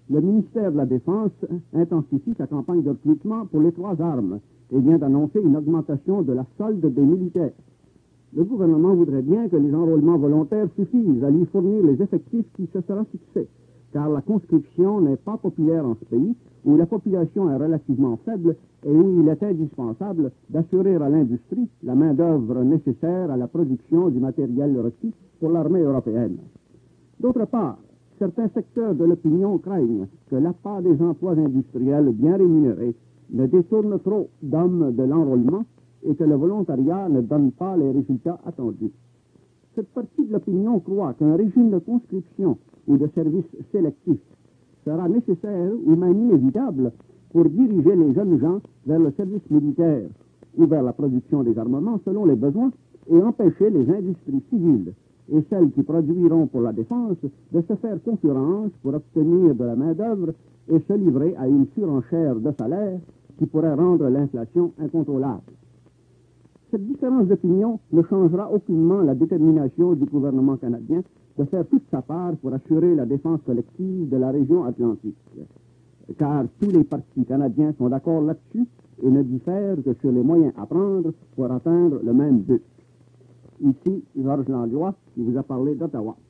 le ministère de la Défense intensifie sa campagne de recrutement pour les 3 armes et vient d'annoncer une augmentation de la solde des militaires. Le gouvernement voudrait bien que les enrôlements volontaires suffisent à lui fournir les effectifs qui se sera fixés, car la conscription n'est pas populaire en ce pays, où la population est relativement faible et où il est indispensable d'assurer à l'industrie la main-d'œuvre nécessaire à la production du matériel requis pour l'armée européenne. D'autre part, certains secteurs de l'opinion craignent que l'appât des emplois industriels bien rémunérés ne détourne trop d'hommes de l'enrôlement et que le volontariat ne donne pas les résultats attendus. Cette partie de l'opinion croit qu'un régime de conscription ou de service sélectif sera nécessaire ou même inévitable pour diriger les jeunes gens vers le service militaire ou vers la production des armements selon les besoins et empêcher les industries civiles et celles qui produiront pour la défense de se faire concurrence pour obtenir de la main-d'œuvre et se livrer à une surenchère de salaires qui pourrait rendre l'inflation incontrôlable. Cette différence d'opinion ne changera aucunement la détermination du gouvernement canadien de faire toute sa part pour assurer la défense collective de la région atlantique. Car tous les partis canadiens sont d'accord là-dessus et ne diffèrent que sur les moyens à prendre pour atteindre le même but. Ici, Georges Langlois, qui vous a parlé d'Ottawa.